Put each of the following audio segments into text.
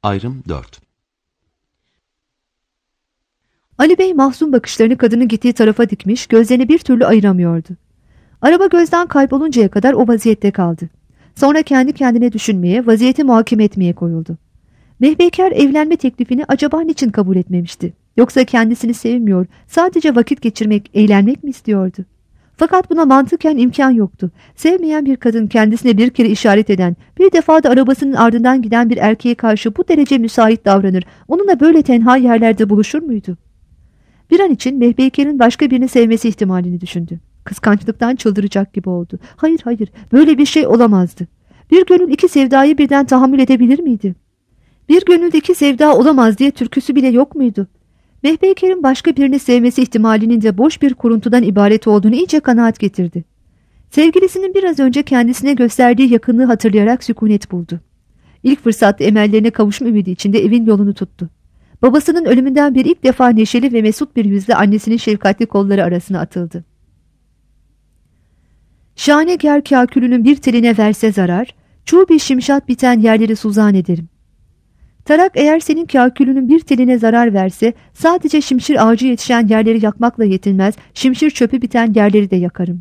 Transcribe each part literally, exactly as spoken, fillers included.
Ayrım dört. Ali Bey mahzun bakışlarını kadının gittiği tarafa dikmiş, gözlerini bir türlü ayıramıyordu. Araba gözden kayboluncaya kadar o vaziyette kaldı. Sonra kendi kendine düşünmeye, vaziyeti muhakeme etmeye koyuldu. Mehpeyker evlenme teklifini acaba niçin kabul etmemişti? Yoksa kendisini sevmiyor, sadece vakit geçirmek, eğlenmek mi istiyordu? Fakat buna mantıken imkan yoktu. Sevmeyen bir kadın, kendisine bir kere işaret eden, bir defa da arabasının ardından giden bir erkeğe karşı bu derece müsait davranır, onunla böyle tenha yerlerde buluşur muydu? Bir an için Mehpeyker'in başka birini sevmesi ihtimalini düşündü. Kıskançlıktan çıldıracak gibi oldu. Hayır hayır, böyle bir şey olamazdı. Bir gönül iki sevdayı birden tahammül edebilir miydi? Bir gönülde iki sevda olamaz diye türküsü bile yok muydu? Mehpeyker'in başka birini sevmesi ihtimalinin de boş bir kuruntudan ibaret olduğunu iyice kanaat getirdi. Sevgilisinin biraz önce kendisine gösterdiği yakınlığı hatırlayarak sükunet buldu. İlk fırsatta emellerine kavuşma ümidi içinde evin yolunu tuttu. Babasının ölümünden beri ilk defa neşeli ve mesut bir yüzle annesinin şefkatli kolları arasına atıldı. Şahane ger kâkülünün bir teline verse zarar, çuğ bir şimşat biten yerleri suzan ederim. Tarak eğer senin kâkülünün bir teline zarar verse, sadece şimşir ağacı yetişen yerleri yakmakla yetinmez, şimşir çöpü biten yerleri de yakarım.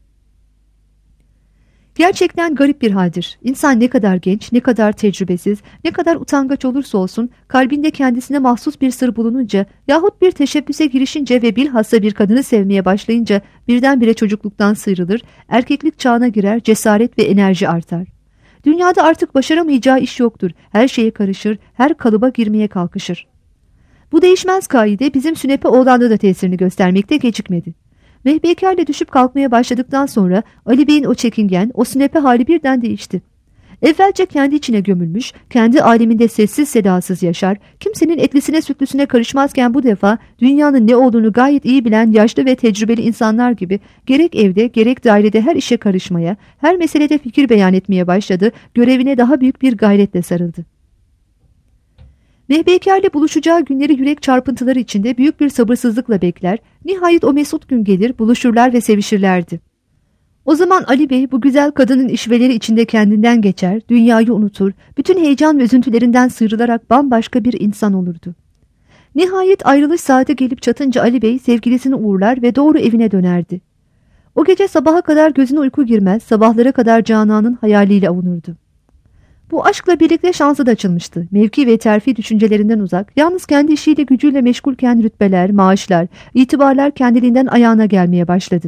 Gerçekten garip bir haldir. İnsan ne kadar genç, ne kadar tecrübesiz, ne kadar utangaç olursa olsun, kalbinde kendisine mahsus bir sır bulununca yahut bir teşebbüse girişince ve bilhassa bir kadını sevmeye başlayınca birdenbire çocukluktan sıyrılır, erkeklik çağına girer, cesaret ve enerji artar. Dünyada artık başaramayacağı iş yoktur. Her şeye karışır, her kalıba girmeye kalkışır. Bu değişmez kaide bizim Sünepe oğlanda da tesirini göstermekte gecikmedi. Mehpeyker'le düşüp kalkmaya başladıktan sonra Ali Bey'in o çekingen, o Sünepe hali birden değişti. Evvelce kendi içine gömülmüş, kendi aleminde sessiz sedasız yaşar, kimsenin etlisine sütlüsüne karışmazken bu defa dünyanın ne olduğunu gayet iyi bilen yaşlı ve tecrübeli insanlar gibi gerek evde gerek dairede her işe karışmaya, her meselede fikir beyan etmeye başladı, görevine daha büyük bir gayretle sarıldı. Mehpeyker'le buluşacağı günleri yürek çarpıntıları içinde büyük bir sabırsızlıkla bekler, nihayet o mesut gün gelir, buluşurlar ve sevişirlerdi. O zaman Ali Bey bu güzel kadının işveleri içinde kendinden geçer, dünyayı unutur, bütün heyecan ve üzüntülerinden sıyrılarak bambaşka bir insan olurdu. Nihayet ayrılış saati gelip çatınca Ali Bey sevgilisini uğurlar ve doğru evine dönerdi. O gece sabaha kadar gözüne uyku girmez, sabahlara kadar Canan'ın hayaliyle avunurdu. Bu aşkla birlikte şansı da açılmıştı. Mevki ve terfi düşüncelerinden uzak, yalnız kendi işiyle gücüyle meşgulken rütbeler, maaşlar, itibarlar kendiliğinden ayağına gelmeye başladı.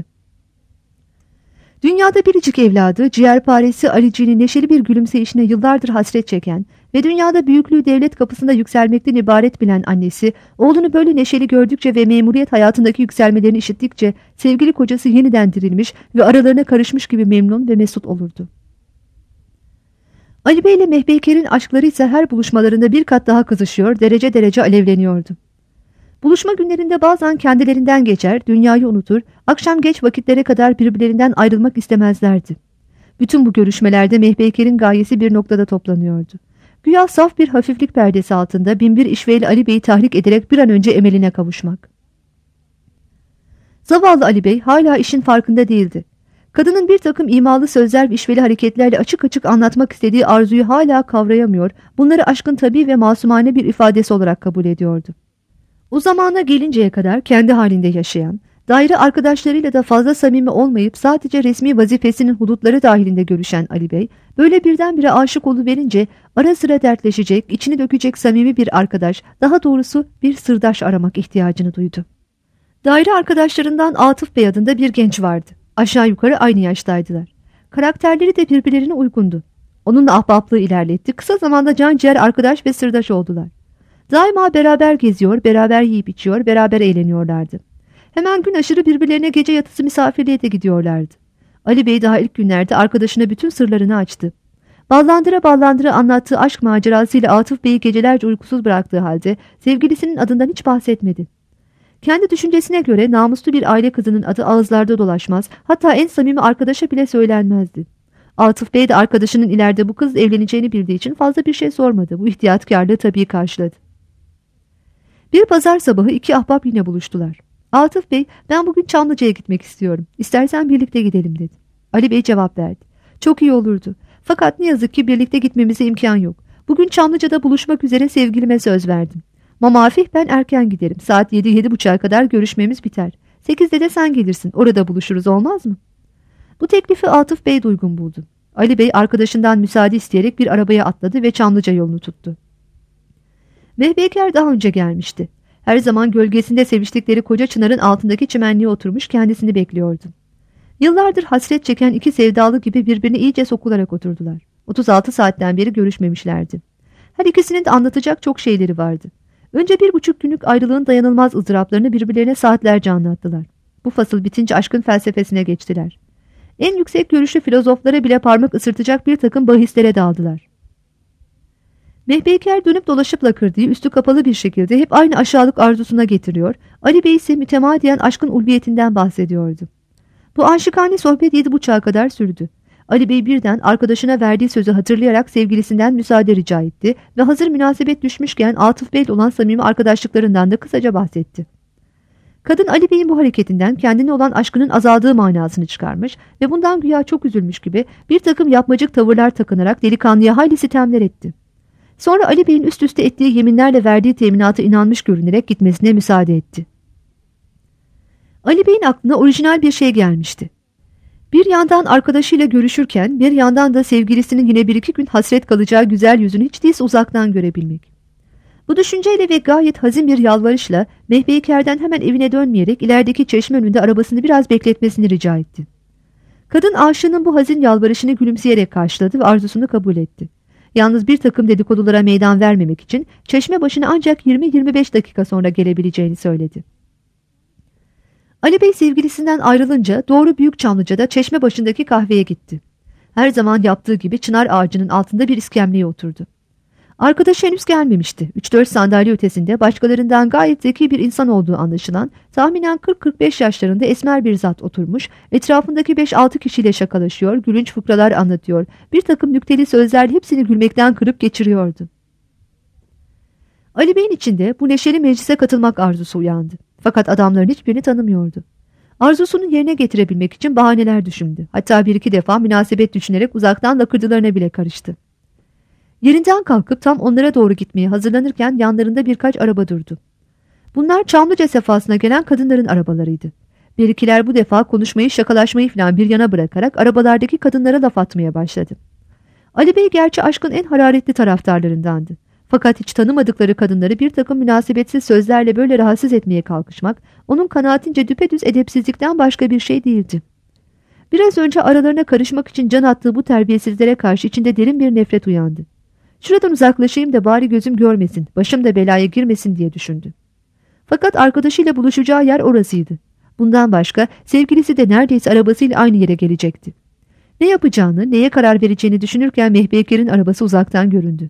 Dünyada biricik evladı, ciğerparesi Alici'nin neşeli bir gülümseyişine yıllardır hasret çeken ve dünyada büyüklüğü devlet kapısında yükselmekten ibaret bilen annesi, oğlunu böyle neşeli gördükçe ve memuriyet hayatındaki yükselmelerini işittikçe sevgili kocası yeniden dirilmiş ve aralarına karışmış gibi memnun ve mesut olurdu. Ali Bey ile Mehpeyker'in aşkları ise her buluşmalarında bir kat daha kızışıyor, derece derece alevleniyordu. Buluşma günlerinde bazen kendilerinden geçer, dünyayı unutur, akşam geç vakitlere kadar birbirlerinden ayrılmak istemezlerdi. Bütün bu görüşmelerde Mehpeyker'in gayesi bir noktada toplanıyordu. Güya saf bir hafiflik perdesi altında binbir işveli Ali Bey'i tahrik ederek bir an önce emeline kavuşmak. Zavallı Ali Bey hala işin farkında değildi. Kadının bir takım imalı sözler ve işveli hareketlerle açık açık anlatmak istediği arzuyu hala kavrayamıyor, bunları aşkın tabii ve masumane bir ifadesi olarak kabul ediyordu. O zamana gelinceye kadar kendi halinde yaşayan, daire arkadaşlarıyla da fazla samimi olmayıp sadece resmi vazifesinin hudutları dahilinde görüşen Ali Bey, böyle birdenbire aşık oluverince ara sıra dertleşecek, içini dökecek samimi bir arkadaş, daha doğrusu bir sırdaş aramak ihtiyacını duydu. Daire arkadaşlarından Atıf Bey adında bir genç vardı. Aşağı yukarı aynı yaştaydılar. Karakterleri de birbirlerine uygundu. Onunla ahbaplığı ilerletti. Kısa zamanda can ciğer arkadaş ve sırdaş oldular. Daima beraber geziyor, beraber yiyip içiyor, beraber eğleniyorlardı. Hemen gün aşırı birbirlerine gece yatısı misafirliğe de gidiyorlardı. Ali Bey daha ilk günlerde arkadaşına bütün sırlarını açtı. Ballandıra ballandıra anlattığı aşk macerasıyla Atıf Bey'i gecelerce uykusuz bıraktığı halde sevgilisinin adından hiç bahsetmedi. Kendi düşüncesine göre namuslu bir aile kızının adı ağızlarda dolaşmaz, hatta en samimi arkadaşa bile söylenmezdi. Atıf Bey de arkadaşının ileride bu kız evleneceğini bildiği için fazla bir şey sormadı. Bu ihtiyatkarlığı tabii karşıladı. Bir pazar sabahı iki ahbap yine buluştular. Atıf Bey, ben bugün Çamlıca'ya gitmek istiyorum. İstersen birlikte gidelim dedi. Ali Bey cevap verdi. Çok iyi olurdu. Fakat ne yazık ki birlikte gitmemize imkan yok. Bugün Çamlıca'da buluşmak üzere sevgilime söz verdim. Mamafih ben erken giderim. Saat yedi yedi buçuğa kadar görüşmemiz biter. Sekizde de sen gelirsin. Orada buluşuruz, olmaz mı? Bu teklifi Atıf Bey de uygun buldu. Ali Bey arkadaşından müsaade isteyerek bir arabaya atladı ve Çamlıca yolunu tuttu. Mehpeker daha önce gelmişti. Her zaman gölgesinde seviştikleri koca çınarın altındaki çimenliğe oturmuş kendisini bekliyordu. Yıllardır hasret çeken iki sevdalı gibi birbirine iyice sokularak oturdular. otuz altı saatten beri görüşmemişlerdi. Her ikisinin de anlatacak çok şeyleri vardı. Önce bir buçuk günlük ayrılığın dayanılmaz ızdıraplarını birbirlerine saatlerce anlattılar. Bu fasıl bitince aşkın felsefesine geçtiler. En yüksek görüşlü filozoflara bile parmak ısırtacak bir takım bahislere daldılar. Mehpeyker dönüp dolaşıp lakırdığı üstü kapalı bir şekilde hep aynı aşağılık arzusuna getiriyor, Ali Bey ise mütemadiyen aşkın ulviyetinden bahsediyordu. Bu aşıkane sohbet yedi buçuğa kadar sürdü. Ali Bey birden arkadaşına verdiği sözü hatırlayarak sevgilisinden müsaade rica etti ve hazır münasebet düşmüşken Atıf Bey'le olan samimi arkadaşlıklarından da kısaca bahsetti. Kadın Ali Bey'in bu hareketinden kendine olan aşkının azaldığı manasını çıkarmış ve bundan güya çok üzülmüş gibi bir takım yapmacık tavırlar takınarak delikanlıya hayli sitemler etti. Sonra Ali Bey'in üst üste ettiği yeminlerle verdiği teminata inanmış görünerek gitmesine müsaade etti. Ali Bey'in aklına orijinal bir şey gelmişti. Bir yandan arkadaşıyla görüşürken bir yandan da sevgilisinin yine bir iki gün hasret kalacağı güzel yüzünü hiç değilse uzaktan görebilmek. Bu düşünceyle ve gayet hazin bir yalvarışla Mehpeyker'den hemen evine dönmeyerek ilerideki çeşme önünde arabasını biraz bekletmesini rica etti. Kadın aşığının bu hazin yalvarışını gülümseyerek karşıladı ve arzusunu kabul etti. Yalnız bir takım dedikodulara meydan vermemek için çeşme başına ancak yirmi yirmi beş dakika sonra gelebileceğini söyledi. Ali Bey sevgilisinden ayrılınca doğru Büyük Çamlıca'da çeşme başındaki kahveye gitti. Her zaman yaptığı gibi çınar ağacının altında bir iskemleye oturdu. Arkadaşı henüz gelmemişti. üç dört sandalye ötesinde başkalarından gayet zeki bir insan olduğu anlaşılan tahminen kırk kırk beş yaşlarında esmer bir zat oturmuş, etrafındaki beş altı kişiyle şakalaşıyor, gülünç fıkralar anlatıyor, bir takım nükteli sözlerle hepsini gülmekten kırıp geçiriyordu. Ali Bey'in içinde bu neşeli meclise katılmak arzusu uyandı. Fakat adamların hiçbirini tanımıyordu. Arzusunu yerine getirebilmek için bahaneler düşündü. Hatta bir iki defa münasebet düşünerek uzaktan lakırdılarına bile karıştı. Yerinden kalkıp tam onlara doğru gitmeye hazırlanırken yanlarında birkaç araba durdu. Bunlar Çamlıca sefasına gelen kadınların arabalarıydı. Bir ikiler bu defa konuşmayı, şakalaşmayı falan bir yana bırakarak arabalardaki kadınlara laf atmaya başladı. Ali Bey gerçi aşkın en hararetli taraftarlarındandı. Fakat hiç tanımadıkları kadınları bir takım münasebetsiz sözlerle böyle rahatsız etmeye kalkışmak, onun kanaatince düpedüz edepsizlikten başka bir şey değildi. Biraz önce aralarına karışmak için can attığı bu terbiyesizlere karşı içinde derin bir nefret uyandı. Şuradan uzaklaşayım da bari gözüm görmesin, başım da belaya girmesin diye düşündü. Fakat arkadaşıyla buluşacağı yer orasıydı. Bundan başka sevgilisi de neredeyse arabasıyla aynı yere gelecekti. Ne yapacağını, neye karar vereceğini düşünürken Mehpeyker'in arabası uzaktan göründü.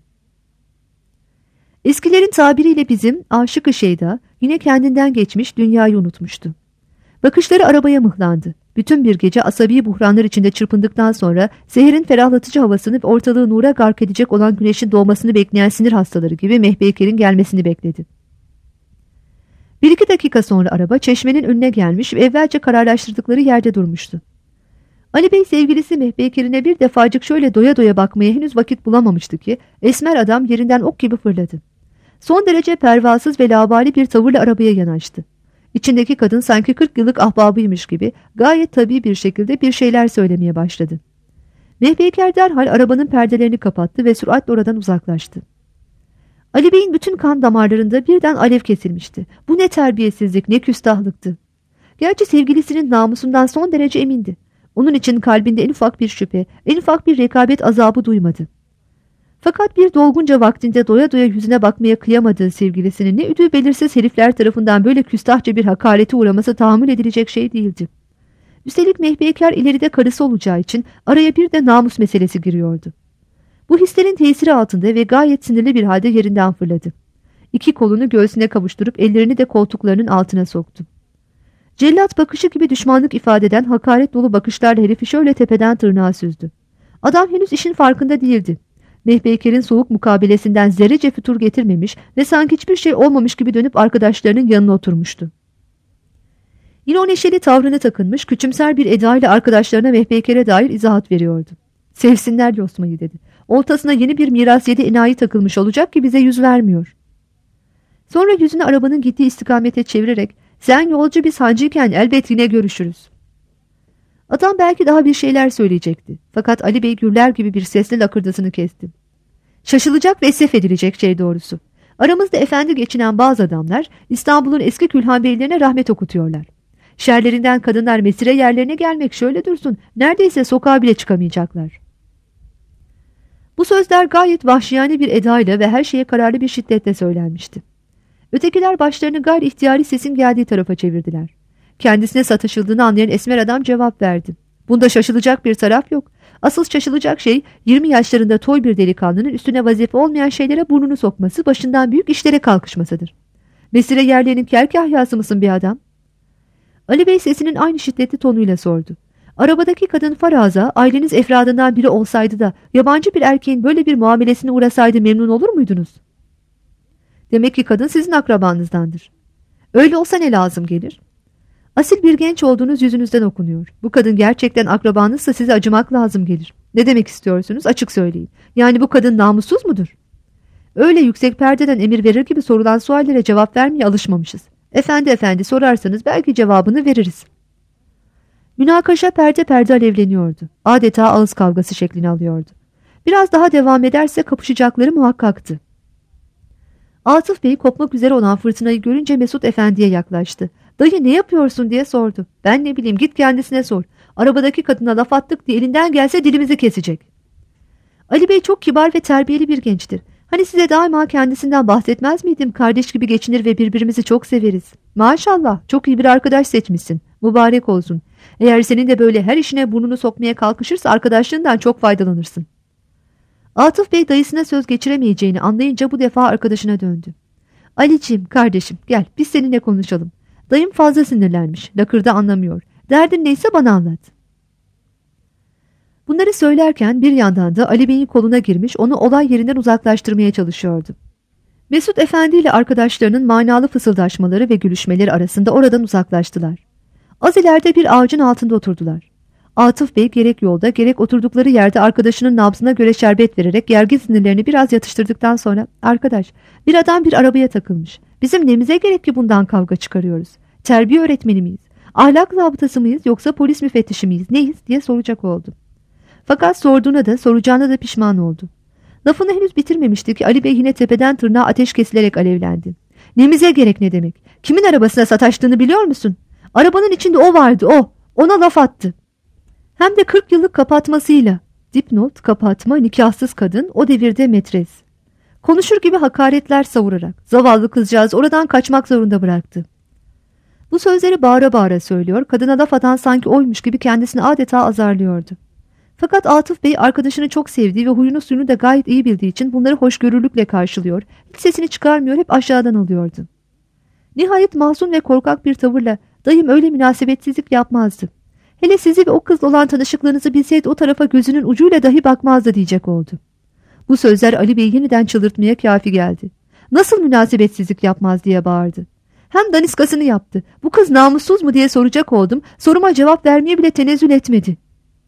Eskilerin tabiriyle bizim aşık-ı şeyda yine kendinden geçmiş, dünyayı unutmuştu. Bakışları arabaya mıhlandı. Bütün bir gece asabi buhranlar içinde çırpındıktan sonra seherin ferahlatıcı havasını ve ortalığı nura gark edecek olan güneşin doğmasını bekleyen sinir hastaları gibi Mehpeyker'in gelmesini bekledi. Bir iki dakika sonra araba çeşmenin önüne gelmiş ve evvelce kararlaştırdıkları yerde durmuştu. Ali Bey sevgilisi Mehpeyker'ine bir defacık şöyle doya doya bakmaya henüz vakit bulamamıştı ki esmer adam yerinden ok gibi fırladı. Son derece pervasız ve labali bir tavırla arabaya yanaştı. İçindeki kadın sanki kırk yıllık ahbabıymış gibi gayet tabii bir şekilde bir şeyler söylemeye başladı. Mehpeyker derhal arabanın perdelerini kapattı ve süratle oradan uzaklaştı. Ali Bey'in bütün kan damarlarında birden alev kesilmişti. Bu ne terbiyesizlik, ne küstahlıktı. Gerçi sevgilisinin namusundan son derece emindi. Onun için kalbinde en ufak bir şüphe, en ufak bir rekabet azabı duymadı. Fakat bir dolgunca vaktinde doya doya yüzüne bakmaya kıyamadığı sevgilisinin ne üdüğü belirsiz herifler tarafından böyle küstahça bir hakarete uğraması tahammül edilecek şey değildi. Üstelik Mehpeyker ileride karısı olacağı için araya bir de namus meselesi giriyordu. Bu hislerin tesiri altında ve gayet sinirli bir halde yerinden fırladı. İki kolunu göğsüne kavuşturup ellerini de koltuklarının altına soktu. Cellat bakışı gibi düşmanlık ifade eden hakaret dolu bakışlarla herifi şöyle tepeden tırnağa süzdü. Adam henüz işin farkında değildi. Mehpeyker'in soğuk mukabelesinden zerrece fütur getirmemiş ve sanki hiçbir şey olmamış gibi dönüp arkadaşlarının yanına oturmuştu. Yine o neşeli tavrını takınmış, küçümser bir edayla arkadaşlarına Mehpeyker'e dair izahat veriyordu. Sevsinler Yosma'yı dedi. Oltasına yeni bir miras yedi enayi takılmış olacak ki bize yüz vermiyor. Sonra yüzünü arabanın gittiği istikamete çevirerek sen yolcu biz hancıyken elbet yine görüşürüz. Adam belki daha bir şeyler söyleyecekti. Fakat Ali Bey gürler gibi bir sesle lakırdasını kesti. Şaşılacak ve esef edilecek şey doğrusu. Aramızda efendi geçinen bazı adamlar İstanbul'un eski külhan beylerine rahmet okutuyorlar. Şerlerinden kadınlar mesire yerlerine gelmek şöyle dursun, neredeyse sokağa bile çıkamayacaklar. Bu sözler gayet vahşiyane bir edayla ve her şeye kararlı bir şiddetle söylenmişti. Ötekiler başlarını gayri ihtiyari sesin geldiği tarafa çevirdiler. Kendisine sataşıldığını anlayan esmer adam cevap verdi. Bunda şaşılacak bir taraf yok. Asıl şaşılacak şey yirmi yaşlarında toy bir delikanlının üstüne vazife olmayan şeylere burnunu sokması, başından büyük işlere kalkışmasıdır. Mesire yerlerinin kerkahyası mısın bir adam? Ali Bey sesinin aynı şiddetli tonuyla sordu. Arabadaki kadın faraza aileniz efradından biri olsaydı da yabancı bir erkeğin böyle bir muamelesine uğrasaydı memnun olur muydunuz? Demek ki kadın sizin akrabanızdandır. Öyle olsa ne lazım gelir? Asil bir genç olduğunuz yüzünüzden okunuyor. Bu kadın gerçekten akrabanızsa size acımak lazım gelir. Ne demek istiyorsunuz? Açık söyleyin. Yani bu kadın namussuz mudur? Öyle yüksek perdeden emir verir gibi sorulan suallere cevap vermeye alışmamışız. Efendi efendi sorarsanız belki cevabını veririz. Münakaşa perde perde alevleniyordu. Adeta ağız kavgası şeklini alıyordu. Biraz daha devam ederse kapışacakları muhakkaktı. Atıf Bey kopmak üzere olan fırtınayı görünce Mesut Efendi'ye yaklaştı. Dayı ne yapıyorsun diye sordu. Ben ne bileyim, git kendisine sor. Arabadaki kadına laf attık diye elinden gelse dilimizi kesecek. Ali Bey çok kibar ve terbiyeli bir gençtir. Hani size daima kendisinden bahsetmez miydim? Kardeş gibi geçinir ve birbirimizi çok severiz. Maşallah çok iyi bir arkadaş seçmişsin. Mübarek olsun. Eğer senin de böyle her işine burnunu sokmaya kalkışırsa arkadaşlığından çok faydalanırsın. Atıf Bey dayısına söz geçiremeyeceğini anlayınca bu defa arkadaşına döndü. Aliciğim, kardeşim gel biz seninle konuşalım. Dayım fazla sinirlenmiş. Lakırdı anlamıyor. Derdin neyse bana anlat. Bunları söylerken bir yandan da Ali Bey'in koluna girmiş, onu olay yerinden uzaklaştırmaya çalışıyordu. Mesut Efendi ile arkadaşlarının manalı fısıldaşmaları ve gülüşmeleri arasında oradan uzaklaştılar. Az ileride bir ağacın altında oturdular. Atıf Bey gerek yolda gerek oturdukları yerde arkadaşının nabzına göre şerbet vererek gergin sinirlerini biraz yatıştırdıktan sonra "Arkadaş, bir adam bir arabaya takılmış. Bizim nemize gerek ki bundan kavga çıkarıyoruz? Terbiye öğretmeni miyiz? Ahlak zabıtası mıyız yoksa polis müfettişi miyiz? Neyiz?" diye soracak oldu. Fakat sorduğuna da soracağına da pişman oldu. Lafını henüz bitirmemişti ki Ali Bey yine tepeden tırnağa ateş kesilerek alevlendi. "Nemize gerek ne demek? Kimin arabasına sataştığını biliyor musun? Arabanın içinde o vardı, o. Ona laf attı. Hem de kırk yıllık kapatmasıyla." Dipnot, kapatma, nikahsız kadın, o devirde metres. Konuşur gibi hakaretler savurarak zavallı kızcağız oradan kaçmak zorunda bıraktı. Bu sözleri bağıra bağıra söylüyor, kadına laf atan sanki oymuş gibi kendisini adeta azarlıyordu. Fakat Atıf Bey arkadaşını çok sevdiği ve huyunu suyunu da gayet iyi bildiği için bunları hoşgörülükle karşılıyor, hiç sesini çıkarmıyor, hep aşağıdan alıyordu. Nihayet masum ve korkak bir tavırla "Dayım öyle münasebetsizlik yapmazdı. Hele sizi ve o kızla olan tanışıklığınızı bilseydi o tarafa gözünün ucuyla dahi bakmazdı" diyecek oldu. Bu sözler Ali Bey'i yeniden çıldırtmaya kafi geldi. "Nasıl münasebetsizlik yapmaz?" diye bağırdı. Hem daniskasını yaptı. "Bu kız namussuz mu?" diye soracak oldum. Soruma cevap vermeye bile tenezzül etmedi.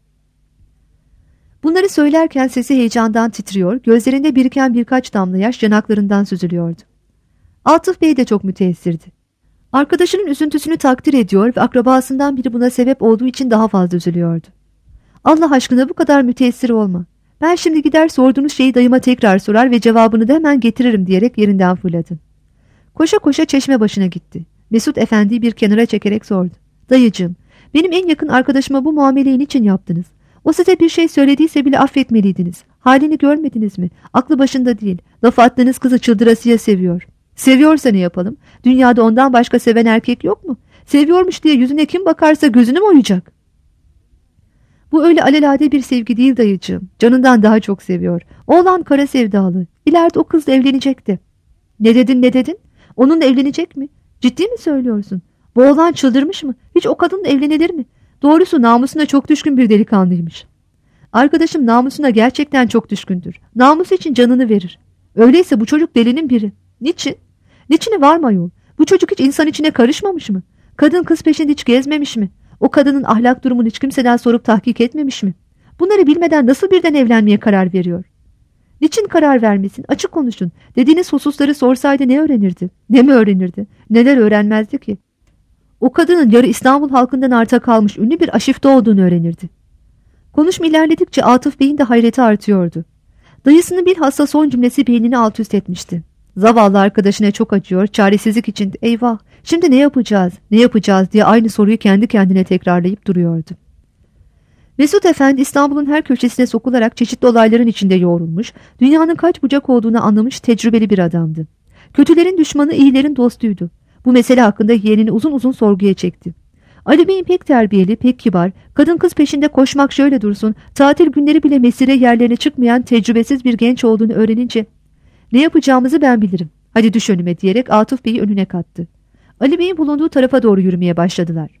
Bunları söylerken sesi heyecandan titriyor, gözlerinde biriken birkaç damla yaş yanaklarından süzülüyordu. Atıf Bey de çok müteessirdi. Arkadaşının üzüntüsünü takdir ediyor ve akrabasından biri buna sebep olduğu için daha fazla üzülüyordu. "Allah aşkına bu kadar müteessir olma. Ben şimdi gider sorduğunuz şeyi dayıma tekrar sorar ve cevabını da hemen getiririm" diyerek yerinden fırladı. Koşa koşa çeşme başına gitti. Mesut Efendi'yi bir kenara çekerek sordu. "Dayıcığım, benim en yakın arkadaşıma bu muameleyi niçin yaptınız? O size bir şey söylediyse bile affetmeliydiniz. Halini görmediniz mi? Aklı başında değil. Laf attığınız kızı çıldırasıya seviyor. Seviyorsa ne yapalım? Dünyada ondan başka seven erkek yok mu? Seviyormuş diye yüzüne kim bakarsa gözünü mü oyacak?" "Bu öyle alelade bir sevgi değil dayıcığım. Canından daha çok seviyor. Oğlan kara sevdalı. İleride o kızla evlenecekti." "Ne dedin ne dedin? Onunla evlenecek mi? Ciddi mi söylüyorsun? Bu oğlan çıldırmış mı? Hiç o kadınla evlenilir mi? Doğrusu namusuna çok düşkün bir delikanlıymış." "Arkadaşım namusuna gerçekten çok düşkündür. Namus için canını verir. Öyleyse bu çocuk delinin biri. Niçin? Niçini var mı ayol? Bu çocuk hiç insan içine karışmamış mı? Kadın kız peşinde hiç gezmemiş mi? O kadının ahlak durumunu hiç kimseden sorup tahkik etmemiş mi? Bunları bilmeden nasıl birden evlenmeye karar veriyor? Niçin karar vermesin? Açık konuşun. Dediğiniz hususları sorsaydı ne öğrenirdi? Ne mi öğrenirdi? Neler öğrenmezdi ki? O kadının yarı İstanbul halkından arta kalmış ünlü bir aşifte olduğunu öğrenirdi. Konuşma ilerledikçe Atıf Bey'in de hayreti artıyordu. Dayısının bilhassa son cümlesi beynini alt üst etmişti. Zavallı arkadaşına çok acıyor, çaresizlik içinde eyvah şimdi ne yapacağız, ne yapacağız diye aynı soruyu kendi kendine tekrarlayıp duruyordu. Mesut Efendi İstanbul'un her köşesine sokularak çeşitli olayların içinde yoğrulmuş, dünyanın kaç bucak olduğunu anlamış tecrübeli bir adamdı. Kötülerin düşmanı, iyilerin dostuydu. Bu mesele hakkında yeğenini uzun uzun sorguya çekti. Ali Bey'in pek terbiyeli, pek kibar, kadın kız peşinde koşmak şöyle dursun, tatil günleri bile mesire yerlerine çıkmayan tecrübesiz bir genç olduğunu öğrenince ne yapacağımızı ben bilirim. Hadi düş önüme diyerek Atıf Bey'i önüne kattı. Ali Bey'in bulunduğu tarafa doğru yürümeye başladılar.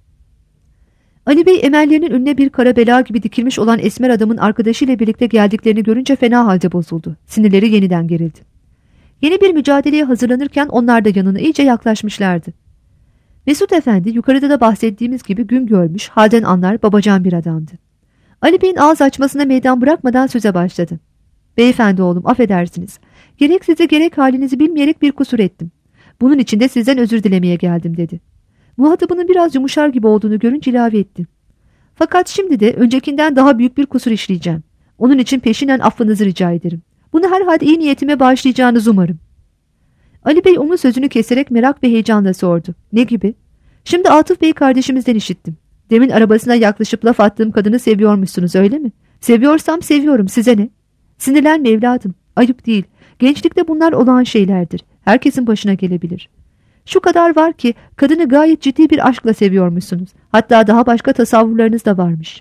Ali Bey emellerinin önüne bir kara bela gibi dikilmiş olan esmer adamın arkadaşıyla birlikte geldiklerini görünce fena halde bozuldu. Sinirleri yeniden gerildi. Yeni bir mücadeleye hazırlanırken onlar da yanına iyice yaklaşmışlardı. Mesut Efendi yukarıda da bahsettiğimiz gibi gün görmüş, halden anlar babacan bir adamdı. Ali Bey'in ağız açmasına meydan bırakmadan söze başladı. Beyefendi oğlum affedersiniz. Gerek size gerek halinizi bilmeyerek bir kusur ettim. Bunun için de sizden özür dilemeye geldim dedi. Muhatabının biraz yumuşar gibi olduğunu görünce ilave etti. Fakat şimdi de öncekinden daha büyük bir kusur işleyeceğim. Onun için peşinen affınızı rica ederim. Bunu herhalde iyi niyetime bağışlayacağınızı umarım. Ali Bey onun sözünü keserek merak ve heyecanla sordu. Ne gibi? Şimdi Atıf Bey kardeşimizden işittim. Demin arabasına yaklaşıp laf attığım kadını seviyormuşsunuz öyle mi? Seviyorsam seviyorum, size ne? Sinirlenme evladım. Ayıp değil. Gençlikte bunlar olağan şeylerdir. Herkesin başına gelebilir. Şu kadar var ki kadını gayet ciddi bir aşkla seviyormuşsunuz. Hatta daha başka tasavvurlarınız da varmış.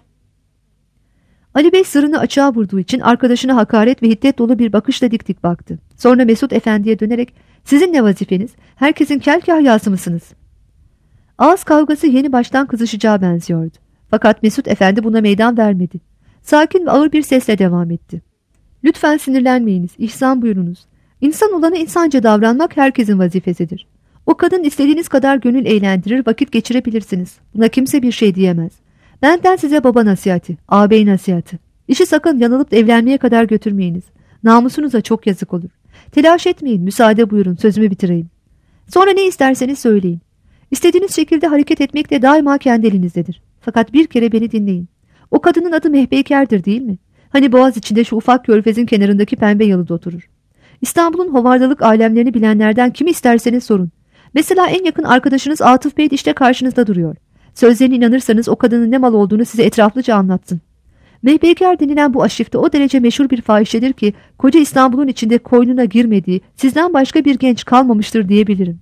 Ali Bey sırrını açığa vurduğu için arkadaşına hakaret ve hiddet dolu bir bakışla dik dik baktı. Sonra Mesut Efendi'ye dönerek sizin ne vazifeniz? Herkesin kel kahyası mısınız? Ağız kavgası yeni baştan kızışacağı benziyordu. Fakat Mesut Efendi buna meydan vermedi. Sakin ve ağır bir sesle devam etti. Lütfen sinirlenmeyiniz, ihsan buyurunuz. İnsan olana insanca davranmak herkesin vazifesidir. O kadın istediğiniz kadar gönül eğlendirir, vakit geçirebilirsiniz. Buna kimse bir şey diyemez. Benden size baba nasihati, ağabey nasihatı. İşi sakın yanılıp da evlenmeye kadar götürmeyiniz. Namusunuza çok yazık olur. Telaş etmeyin, müsaade buyurun, sözümü bitireyim. Sonra ne isterseniz söyleyin. İstediğiniz şekilde hareket etmek de daima kendi elinizdedir. Fakat bir kere beni dinleyin. O kadının adı Mehpeyker'dir değil mi? Hani Boğaz içinde şu ufak körfezin kenarındaki pembe yalıda oturur. İstanbul'un hovardalık alemlerini bilenlerden kimi isterseniz sorun. Mesela en yakın arkadaşınız Atıf Bey işte karşınızda duruyor. Sözlerine inanırsanız o kadının ne mal olduğunu size etraflıca anlatsın. Mehpeyker denilen bu aşifte o derece meşhur bir fahişedir ki koca İstanbul'un içinde koynuna girmediği sizden başka bir genç kalmamıştır diyebilirim.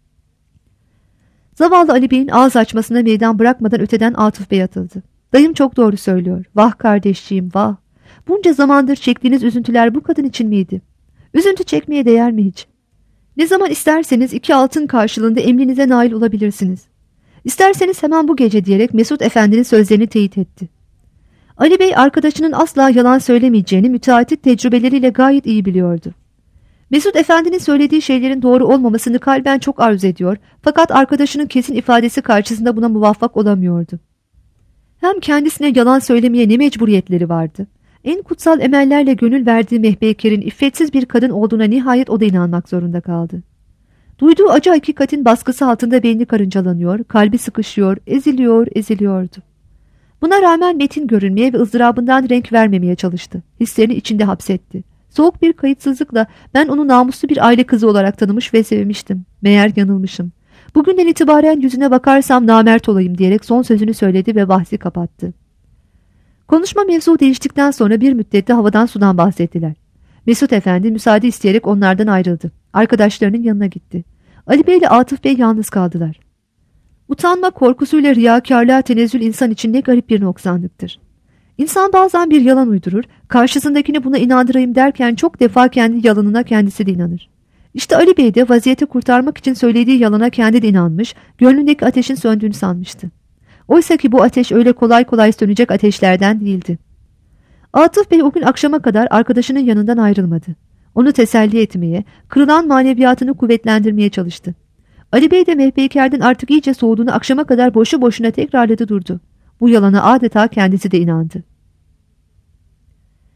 Zavallı Ali Bey'in ağız açmasına meydan bırakmadan öteden Atıf Bey atıldı. Dayım çok doğru söylüyor. Vah kardeşciğim vah. Bunca zamandır çektiğiniz üzüntüler bu kadın için miydi? Üzüntü çekmeye değer mi hiç? Ne zaman isterseniz iki altın karşılığında emrinize nail olabilirsiniz. İsterseniz hemen bu gece diyerek Mesut Efendi'nin sözlerini teyit etti. Ali Bey arkadaşının asla yalan söylemeyeceğini müteahhit tecrübeleriyle gayet iyi biliyordu. Mesut Efendi'nin söylediği şeylerin doğru olmamasını kalben çok arzu ediyor fakat arkadaşının kesin ifadesi karşısında buna muvaffak olamıyordu. Hem kendisine yalan söylemeye ne mecburiyetleri vardı? En kutsal emellerle gönül verdiği Mehpeyker'in iffetsiz bir kadın olduğuna nihayet o da inanmak zorunda kaldı. Duyduğu acı hakikatin baskısı altında beyni karıncalanıyor, kalbi sıkışıyor, eziliyor, eziliyordu. Buna rağmen metin görünmeye ve ızdırabından renk vermemeye çalıştı. Hislerini içinde hapsetti. Soğuk bir kayıtsızlıkla ben onu namuslu bir aile kızı olarak tanımış ve sevmiştim. Meğer yanılmışım. Bugünden itibaren yüzüne bakarsam namert olayım diyerek son sözünü söyledi ve bahsi kapattı. Konuşma mevzu değiştikten sonra bir müddette havadan sudan bahsettiler. Mesut Efendi müsaade isteyerek onlardan ayrıldı. Arkadaşlarının yanına gitti. Ali Bey ile Atıf Bey yalnız kaldılar. Utanma korkusuyla riyakarlığa tenezzül insan için ne garip bir noksanlıktır. İnsan bazen bir yalan uydurur, karşısındakini buna inandırayım derken çok defa kendi yalanına kendisi de inanır. İşte Ali Bey de vaziyeti kurtarmak için söylediği yalana kendi de inanmış, gönlündeki ateşin söndüğünü sanmıştı. Oysa ki bu ateş öyle kolay kolay sönecek ateşlerden değildi. Atıf Bey o gün akşama kadar arkadaşının yanından ayrılmadı. Onu teselli etmeye, kırılan maneviyatını kuvvetlendirmeye çalıştı. Ali Bey de Mehpeyker'den artık iyice soğuduğunu akşama kadar boşu boşuna tekrarladı durdu. Bu yalana adeta kendisi de inandı.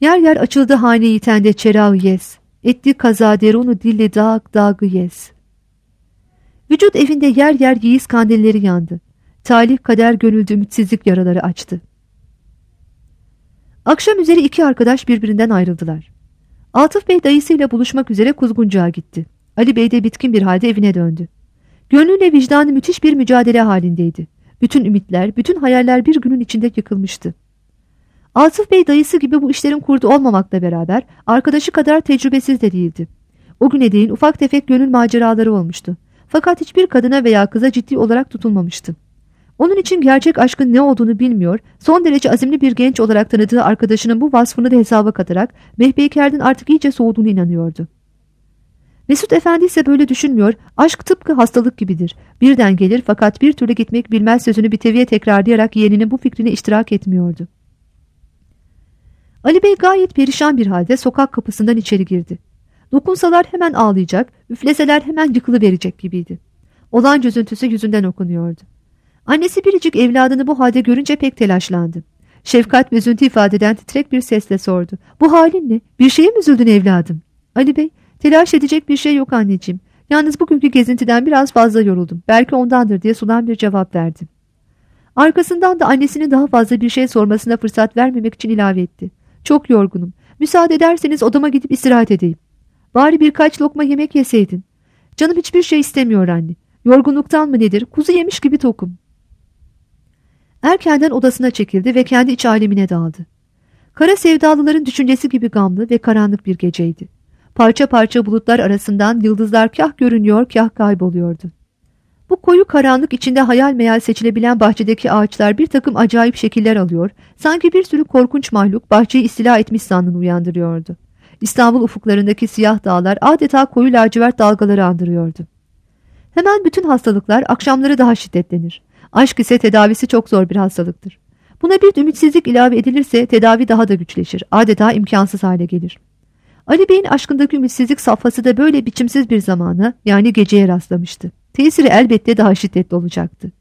Yer yer açıldı hane-i tende çerağı yes. Etti kaza derunu dille dağ dağ yes. Vücut evinde yer yer yiğiz kandilleri yandı. Talih kader gönüldü ümitsizlik yaraları açtı. Akşam üzeri iki arkadaş birbirinden ayrıldılar. Atıf Bey dayısıyla buluşmak üzere Kuzguncuğa gitti. Ali Bey de bitkin bir halde evine döndü. Gönlüyle vicdanı müthiş bir mücadele halindeydi. Bütün ümitler, bütün hayaller bir günün içinde yıkılmıştı. Atıf Bey dayısı gibi bu işlerin kurdu olmamakla beraber arkadaşı kadar tecrübesiz de değildi. O güne değin ufak tefek gönül maceraları olmuştu. Fakat hiçbir kadına veya kıza ciddi olarak tutulmamıştı. Onun için gerçek aşkın ne olduğunu bilmiyor, son derece azimli bir genç olarak tanıdığı arkadaşının bu vasfını da hesaba katarak Mehpeyker'den artık iyice soğuduğunu inanıyordu. Mesut Efendi ise böyle düşünmüyor, aşk tıpkı hastalık gibidir. Birden gelir fakat bir türlü gitmek bilmez sözünü bir teviye tekrarlayarak yeğeninin bu fikrine iştirak etmiyordu. Ali Bey gayet perişan bir halde sokak kapısından içeri girdi. Dokunsalar hemen ağlayacak, üfleseler hemen yıkılıverecek gibiydi. Olan üzüntüsü yüzünden okunuyordu. Annesi biricik evladını bu halde görünce pek telaşlandı. Şefkat ve üzüntü ifade eden titrek bir sesle sordu. "Bu halin ne? Bir şeye mi üzüldün evladım?" Ali Bey, "Telaş edecek bir şey yok anneciğim. Yalnız bugünkü gezintiden biraz fazla yoruldum. Belki ondandır," diye sudan bir cevap verdi. Arkasından da annesinin daha fazla bir şey sormasına fırsat vermemek için ilave etti. "Çok yorgunum. Müsaade ederseniz odama gidip istirahat edeyim." "Bari birkaç lokma yemek yeseydin." "Canım hiçbir şey istemiyor anne. Yorgunluktan mı nedir? Kuzu yemiş gibi tokum." Erkenden odasına çekildi ve kendi iç alemine daldı. Kara sevdalıların düşüncesi gibi gamlı ve karanlık bir geceydi. Parça parça bulutlar arasından yıldızlar kah görünüyor, kah kayboluyordu. Bu koyu karanlık içinde hayal meyal seçilebilen bahçedeki ağaçlar bir takım acayip şekiller alıyor, sanki bir sürü korkunç mahluk bahçeyi istila etmiş zannını uyandırıyordu. İstanbul ufuklarındaki siyah dağlar adeta koyu lacivert dalgaları andırıyordu. Hemen bütün hastalıklar akşamları daha şiddetlenir. Aşk ise tedavisi çok zor bir hastalıktır. Buna bir ümitsizlik ilave edilirse tedavi daha da güçleşir, adeta imkansız hale gelir. Ali Bey'in aşkındaki ümitsizlik safhası da böyle biçimsiz bir zamana, yani geceye rastlamıştı. Tesiri elbette daha şiddetli olacaktı.